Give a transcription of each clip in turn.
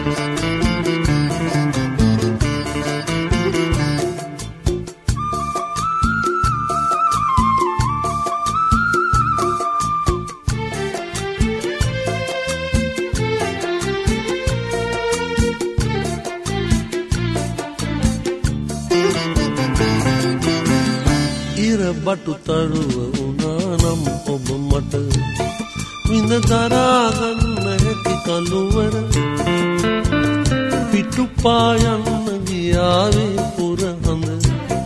බටු තරුව වුණා නම් ඔබ මට විඳ දරා ගන්න හැකි කළුවර පිටු පායන්න ගියාවේ පුරහඳ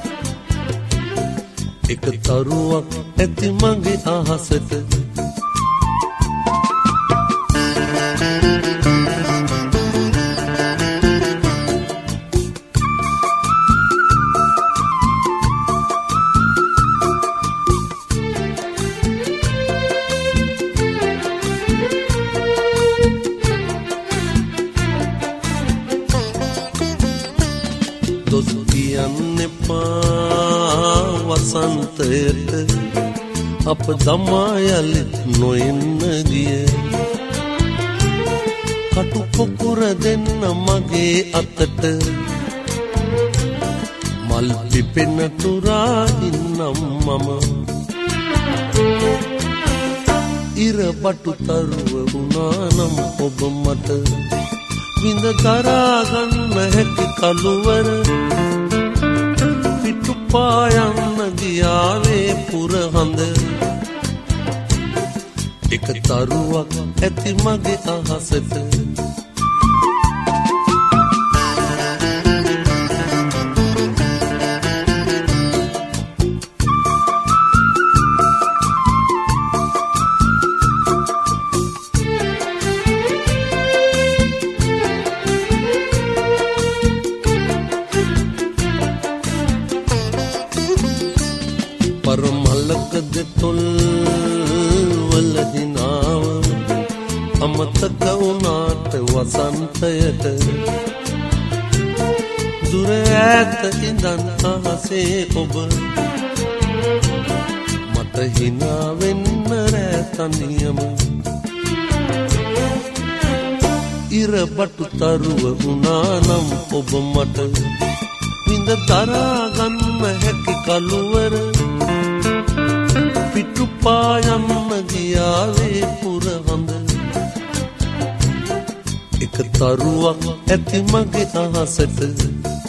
එක තරුවක් ඇති මගේ අහසට වසන්තයට අප දමා යලි නොෙන්න ගිය කටු පොකුර දෙන්න මගේ අතට මල් පිපෙන තුරා ඉන්නම් මම ඉර බටු තරුව වුණා නම් ඔබ මට විඳ දරා ගන්න හැකි කළුවර පායන්න ගියාවේ පුරහඳ එක තරුවක් ඇති මගේ අහසට පරමලකද තොල් වල හිනාව අමතක වුණාට වසන්තයට දුර ඈත ඉඳන් අහසේ ඔබ මට හිනා වෙන්න රැතනියම ඉර බටු තරුව වුණා නම් ඔබ මට විඳ දරා ගන්න හැකි කළුවර පිටු පායන්න ගියාවේ පුරහඳ එක තරුවක් ඇති මගේ අහසට